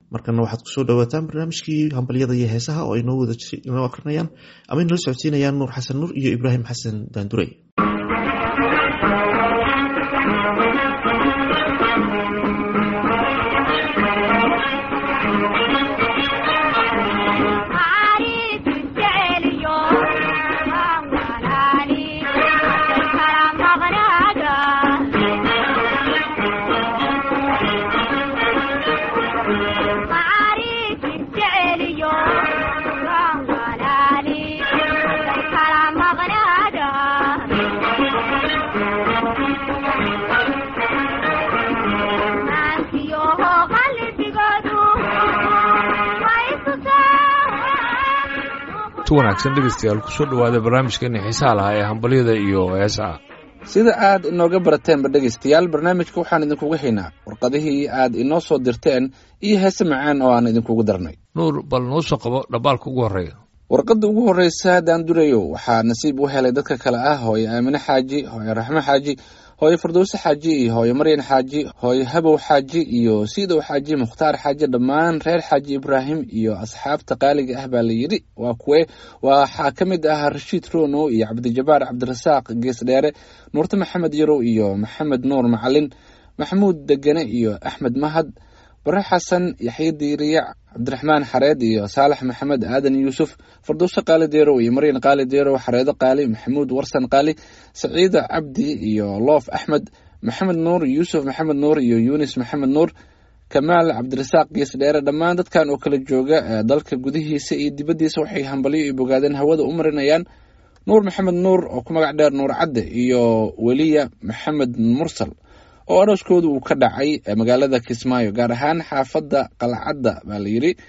markana waxaad kusoo dhawaataan barnaamijkii hambalyada iyo heesaha oo ay inoo akrinayaan ama inala socodsiinayaan nuur xasan nuur iyo ibraahim xasan daandurey. wanaagsan dhegeystayaal kusoo dhawaada barnaamijkeena xiisaha lahaa ee hambalyada iyo heesaha. sida aad inooga barateenba dhegeystayaal barnaamijka waxaan idinkuga haynaa warqadihii aad inoo soo dirteen iyo heese macaan oo aan idinkugu darnay. nuur bal noo soo qabo dhabaalka ugu horreeya. warqadda ugu horreysa daandurayo waxaa nasiib u helay dadka kale ah hooye aamine xaaji, hooye raxmo xaaji, hooye firdowse xaaji iyo hooye maryan xaaji, hooye habow xaaji iyo siidow xaaji, mukhtaar xaaji, dhammaan reer xaaji ibraahim iyo asxaabta qaaliga ah baa la yidhi. waa kuwe waxaa ka mid ah rashiid ronow iyo cabdijabaar cabdirasaaq gees dheere, nuurte maxamed yarow iyo maxamed nuur macalin, maxamuud degane iyo axmed mahad, bare xasan, yaxye diiriyac, cabdiraxmaan xareed iyo saalax maxamed aadan yuusuf, firdowse qaali deerow iyo maryan qaali deerow, xareedo qaali, maxamuud warsan qaali, saciida cabdi iyo loof axmed, maxamed nuur, yuusuf maxamed nuur iyo yunis maxamed nuur, kamaal cabdirasaaq gees dheere. dhammaan dadkan oo kala jooga dalka gudihiisa iyo dibaddiisa waxay hambalyo iyo bogaadeen hawada u marinayaan nuur maxamed nuur oo ku magac dheer nuur cadde iyo weliya maxamed mursal oo arooskooda uu ka dhacay magaalada Kismaayo, gaar ahaan xaafadda Qalcadda baa la yidhi.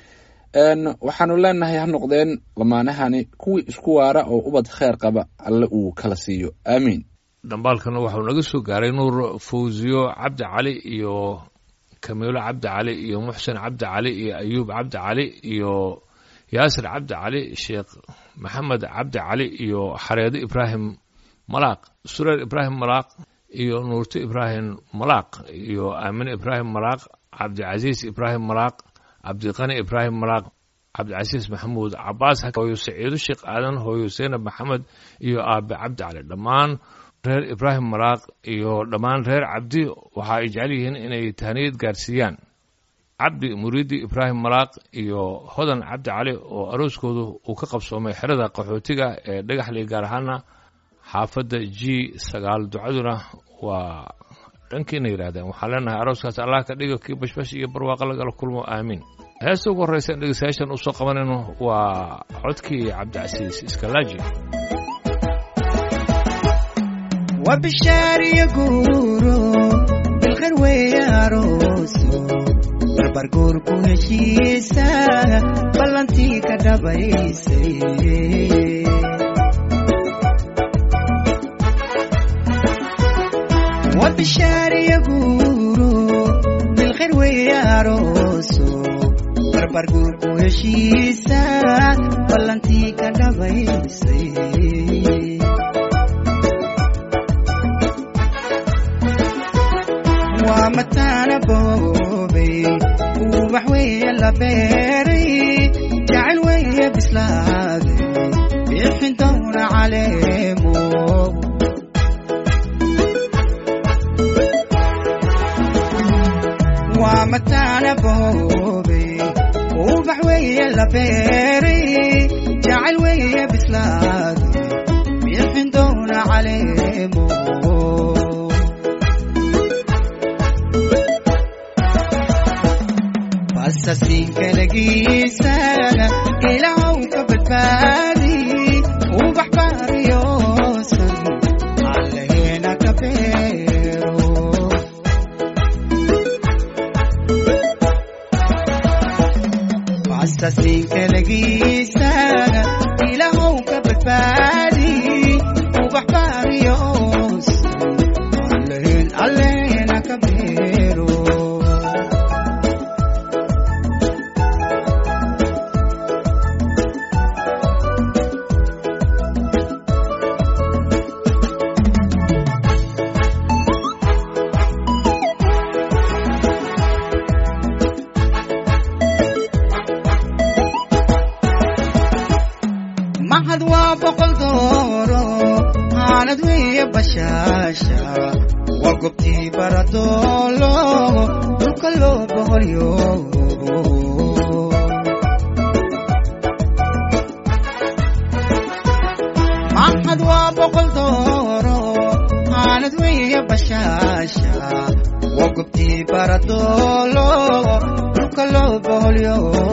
waxaanu leenahay ha noqdeen lamaanahani kuwii isku waara oo ubad kheyr qaba alle uu kala siiyo, aamiin. dhambaalkana waxuu naga soo gaaray nuur fawziyo cabdi cali iyo kamiilo cabdi cali iyo muxsen cabdi cali iyo ayuub cabdi cali iyo yaasir cabdi cali, sheekh maxamed cabdi cali iyo xareedo ibraahim malaaq, sureer ibraahim malaaq iyo nuurte ibraahim malaaq iyo aamine ibraahim malaaq, cabdicasiis ibraahim malaaq, cabdiqani ibraahim malaaq, cabdicasiis maxamuud cabaas, hooyo saciido sheekh aadan, hooyo seynab maxamed iyo aabe cabdi cali. dhammaan reer ibraahim malaaq iyo dhammaan reer cabdi waxa ay jecel yihiin inay tahniyad gaarsiiyaan cabdi muriidi ibraahim malaaq iyo hodan cabdi cali oo arooskoodu uu ka qabsoomay xerada qaxootiga ee dhagaxley, gaar ahaana xaafadda G9. ducaduna waa dhankiina yidhaahdeen. waxaan leenahay arooskaas allah ka dhigo kii bashbash iyo barwaaqo lagala kulmo, aamiin. heesta ugu horreysa in dhegeystayaashan usoo qabanayno waa codkii cabdicasiis iskalaaji. وبشاري يقولوا بالخير وياروسو بربرقور كوهشيسا بلانتي كدبايسي وبشاري يقولوا بالخير وياروسو بربرقور كوهشيسا بلانتي كدبايسي ومتانا بوبي وبحوي اللبيري جعل ويا بسلادي يحن دور عليمو ومتانا بوبي وبحوي اللبيري جعل ويا بسلادي يحن دور عليمو أساسين كلاقيسانا إلهو كبتبادي وبحباري يوصل على هنا كبيرو أساسين كلاقيسانا إلهو كبتبادي وبحباري يوصل على هنا كبيرو aanad wiya bashaasha waa gobtii baradoolo dhulka loo boholyo maxad waa boqol dooro aanad wiya bashaasha waa gobtii baradoolo dhulka loo boholyo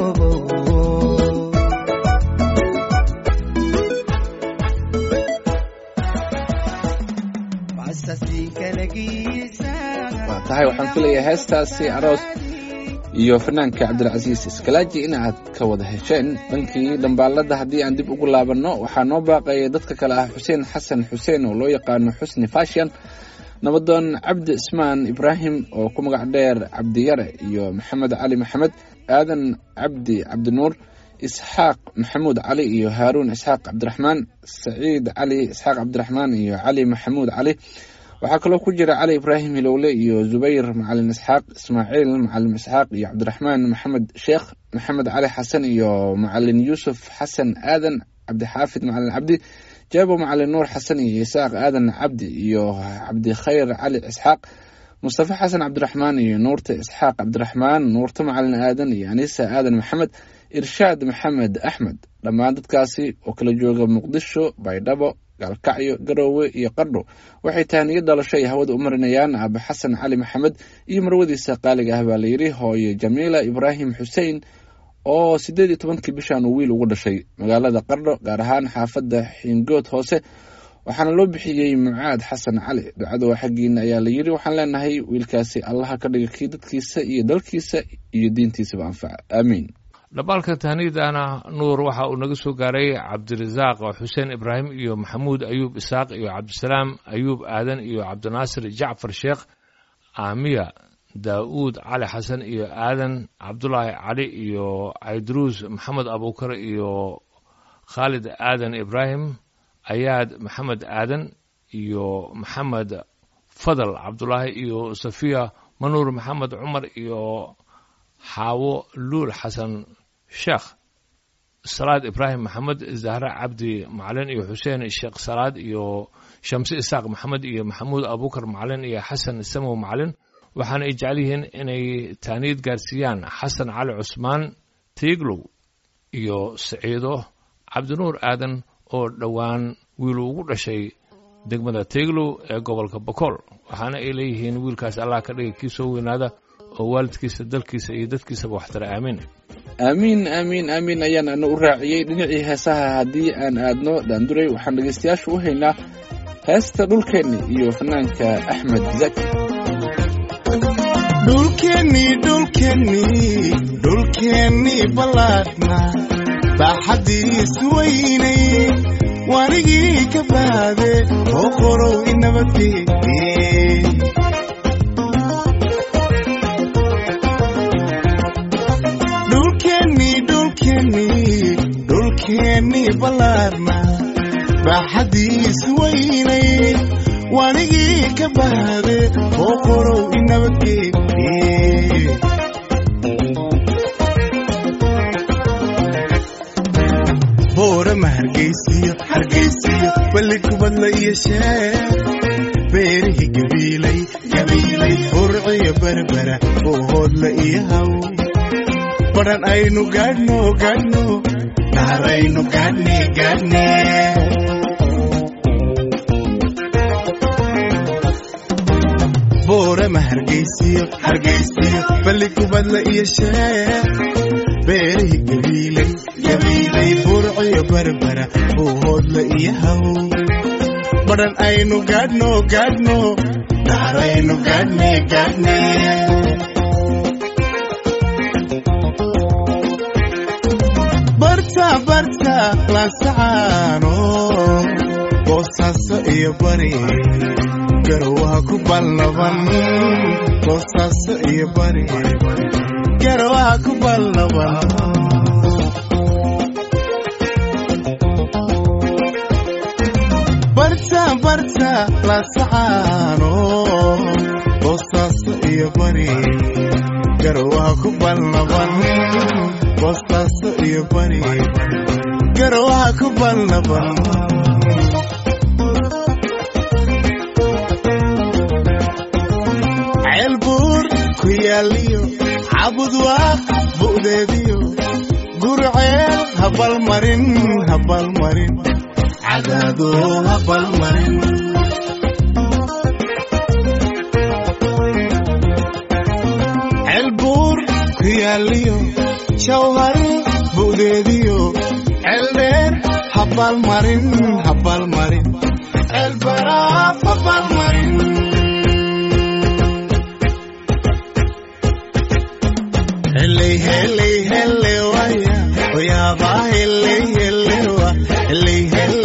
tahay waxaan filayaa heestaasi aroos iyo fanaanka cabdilcasiis iskalaaji in aad ka wada hesheen. dhankii dhambaalada haddii aan dib ugu laabanno waxaa noo baaqaya dadka kale ah xuseen xasan xuseen oo loo yaqaano xusni fashion, nabadoon cabdi ismaan ibraahim oo ku magac dheer cabdiyare, iyo maxamed cali maxamed, aadan cabdi cabdinuur, isxaaq maxamuud cali iyo haaruun isxaaq cabdiraxmaan, saciid cali isxaaq cabdiraxmaan iyo cali maxamuud cali. waxaa kaloo ku jira cali ibraahim hilowle iyo zubayr macalin isxaaq, ismaaciil macalin isxaaq iyo cabdiraxmaan maxamed sheekh, maxamed cali xasan iyo macalin yuusuf xasan aadan, cabdixaafid macalin cabdi, jaabo macalin nuur xasan iyo isaaq aadan cabdi iyo cabdikhayr cali isxaaq, mustafa xasan cabdiraxmaan iyo nuurta isxaaq cabdiraxmaan, nuurta macalin aadan iyo anisa aadan maxamed, irshaad maxamed axmed. dhammaan dadkaasi oo kala jooga muqdisho, baydhabo, gaalkacyo, garoowe iyo qardho waxay tahaniyad dhalasho ay hawada u marinayaan aabe xasan cali maxamed iyo marwadiisa qaaliga ah baa layidhi hooye jamiila ibraahim xuseen oo 18 bishan uu wiil ugu dhashay magaalada qardho, gaar ahaan xaafadda xiingood hoose, waxaana loo bixiyey mucaad xasan cali. ducada waa xaggiina ayaa layidhi. waxaan leenahay wiilkaasi allaha ka dhiga kii dadkiisa iyo dalkiisa iyo diintiisaba anfaca, aamiin. dhambaalka tahniyadana nuur waxa uu naga soo gaaray cabdirasaaq xuseen ibraahim iyo maxamuud ayuub isaaq iyo cabdisalaam ayuub aadan iyo cabdinaasir jacfar sheekh, aamiya daa'uud cali xasan iyo aadan cabdulaahi cali iyo cayduruus maxamed abuukar iyo khaalid aadan ibraahim, ayaad maxamed aadan iyo maxamed fadal cabdulaahi iyo safiya manuur maxamed cumar iyo xaawo luul xasan sheekh, salaad ibraahim maxamed, zahra cabdi macalin iyo xuseen sheekh salaad iyo shamsi isaaq maxamed iyo maxamuud abuukar macalin iyo xasan samow macalin. waxaana ay jecel yihiin inay taaniyad gaarsiiyaan xasan cali cusmaan tiiglow iyo saciido cabdinuur aadan oo dhowaan wiil ugu dhashay degmada tiiglow ee gobolka bokool. waxaana ay leeyihiin wiilkaas allah ka dhiga kii soo weynaada oo waalidkiisa dalkiisa iyo dadkiisaba waxtara, aamiin. aamiin aamiin aamiin ayaan ana u raaciyey. dhinacii heesaha haddii aan aadno daanduray waxaan dhegaystayaasha u haynaa heesta dhulkeenni iyo fanaanka axmed zaki. dhulkeenni ballaadhna baaxadiisu weynay waanigii ka baade oo qorow inabadgeeye. dhulkeenni ballaadhna baaxadiisu weynay waanigii ka baade oo qorow inabadgeeye. boorama hargeysiyo balli kubadla iyo sheeg, beerihii gabiilay burciyo berbera oo hoodla iyo haw, badhan aynu gaadhno naaraynu gaadhne. boorama hargeysiyo balli kubadla iyo sheeg, beerihii gabiilay burciyo berbera oo hoodla iyo haw, badhan aynu gaadhno naaraynu gaadhne. barta laasacaano boosaaso iyo bari garowaha ku ballaban, boosaaso iyo bari garowaha ku ballaban. barta laasacaano boosaaso iyo bari garowaha ku ballaban, boosaaso iyo bari garowaha ku ballaban. abudwa bu'deediyo gurceel habal marin cadaado habal marin elbur kiyaliyo jawhar bu'deediyo elder habal marin elbaraf habal marin Hele waya, oya ba hele wa, hele